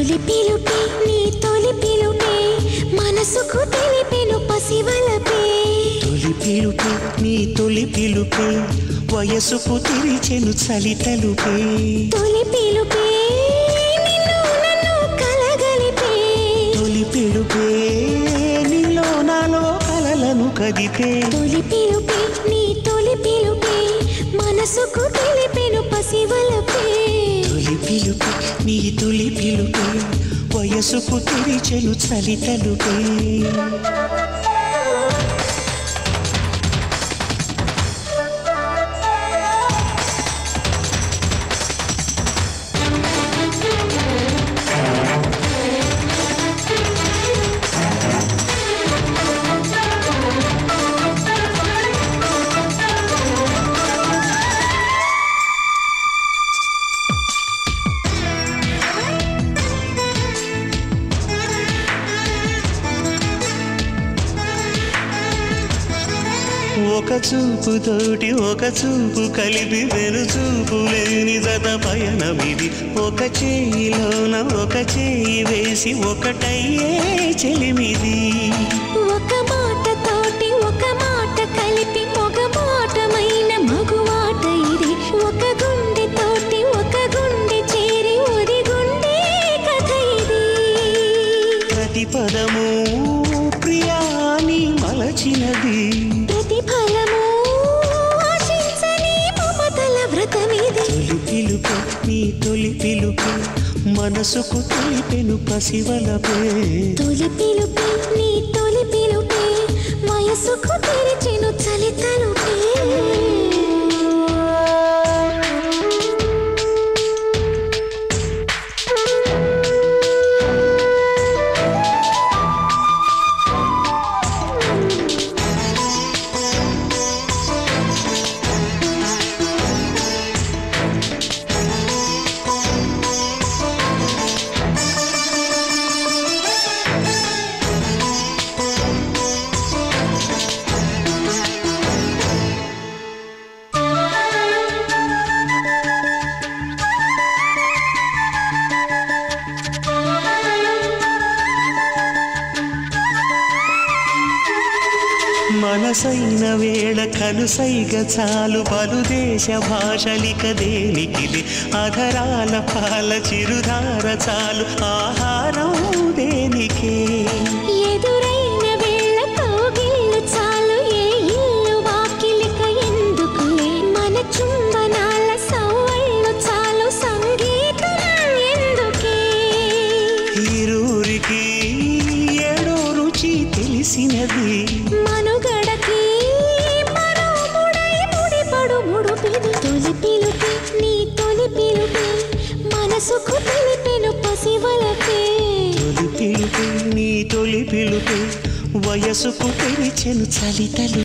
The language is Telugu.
తొలి పిలుపే నీ తొలి పిలుపే మనసుకు తెలిపెను పసివలపే తొలి పిలుపే నీ తొలి పిలుపే వయసుకు తెరిచెను చలి తలుపే తొలి పిలుపే నిన్ను నన్ను కలగలిపే తొలి పిలుపే నీలో నాలో కలలను కదిపే తొలి పిలుపే నీ తొలి పిలుపే మనసుకు తెలిపెను పసివలపే తొలి పిలుపే నీ తొలి పిలుపే వయసుకు తెరిచెను చలి తలుపే ఒక చూపు తోటి ఒక చూపు కలిపి వెను చూపు లేని జత పయనమిది ఒక చేయిలోన ఒక చేయి వేసి ఒకటయ్యే చెలిమిది ఒక మాట తోటి ఒక మాట కలిపి ఒక మాటమైన మగువాట ఇది ఒక గుండె తోటి ఒక గుండె చేరి ఒరి గుండె కథ ఇది ప్రతి పదము ప్రియాని మలచినది ప్రతిఫలము ఆశించని మమతల వ్రతమిది తొలి పిలుపే నీ తొలి పిలుపే మనసుకు తెలిపెను పసివలపే తొలి పిలుపే నీ తొలి పిలుపే వయసుకు తెరిచెను చలి తలుపే మనసైన వేళ కనుసైగ చాలు పలు దేశ భాషలిక దేనికిది అధరాల పాల చిరుధార చాలు ఆహారం దేనికే ఎదురైన వేళ కౌగిళ్ళు చాలు ఏ ఇల్లు వాకిలిక ఎందుకులే మన చుంబనాల సవ్వళ్ళు చాలు సంగీతం ఎందుకే ఈరూరికి ఏడో రుచి తెలిసినది మనుగడకి మనోముడై ముడిపడు ముడుపిది తొలి పిలుపే నీ తొలి పిలుపే మనసుకు తెలిపెను పసివలపే తొలి పిలుపే నీ తొలి పిలుపే వయసుకు తెరిచెను చలి తలుపే